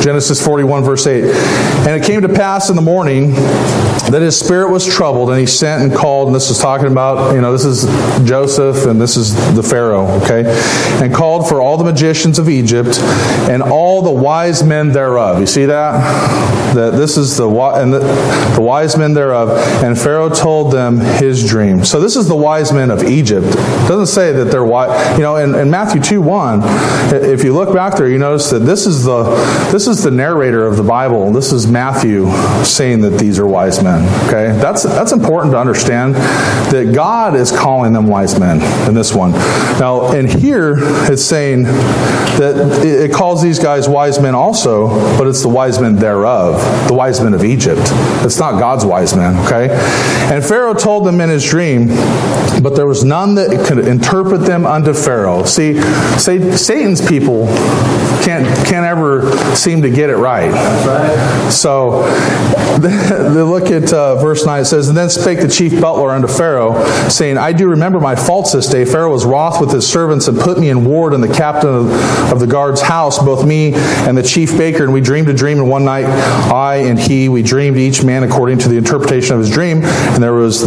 Genesis 41, verse 8. And it came to pass in the morning that his spirit was troubled, and he sent and called, and this is talking about, this is Joseph, and this is the Pharaoh, okay? And called for all the magicians of Egypt, and all the wise men thereof. You see that? That this is the wise men thereof. And Pharaoh told them his dream. So this is the wise men of Egypt. It doesn't say that they're wise. In Matthew 2:1, if you look back there, you notice that this is the narrator of the Bible. This is Matthew saying that these are wise men. Okay, that's important to understand that God is calling them wise men in this one. Now, in here it's saying that it calls these guys wise men also, but it's the wise men thereof, the wise men of Egypt. It's not God's wise men. Okay, and Pharaoh told them in his dream, but there was none that could interpret them unto Pharaoh. See, Satan's people can't ever seem to get it right. That's right. So they look at verse 9. It says, And then spake the chief butler unto Pharaoh, saying, I do remember my faults this day. Pharaoh was wroth with his servants, and put me in ward in the captain of the guard's house, both me and the chief baker. And we dreamed a dream, and one night I and he, we dreamed each man according to the interpretation of his dream. And there was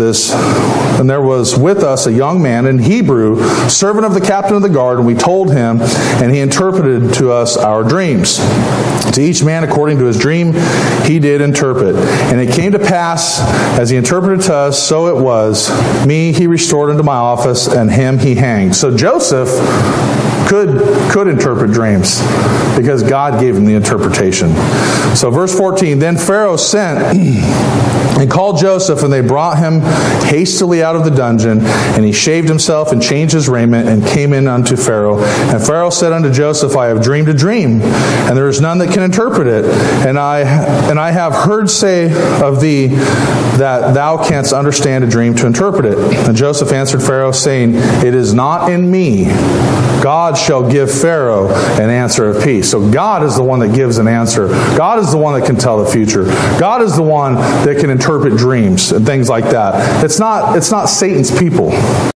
with us a young man in Hebrew, servant of the captain of the guard, and we told him, and he interpreted to us our dreams. To each man according to his dream he did interpret. And it came to pass, as he interpreted to us, so it was. Me he restored into my office, and him he hanged. So Joseph could interpret dreams, because God gave him the interpretation. So verse 14, Then Pharaoh sent and called Joseph, and they brought him hastily out of the dungeon, and he shaved himself and changed his raiment, and came in unto Pharaoh. And Pharaoh said unto Joseph, I have dreamed a dream, and there is none that can interpret it. And I have heard say of thee that thou canst understand a dream to interpret it. And Joseph answered Pharaoh, saying, It is not in me. God shall give Pharaoh an answer of peace. So God is the one that gives an answer. God is the one that can tell the future. God is the one that can interpret dreams and things like that. It's not Satan's people.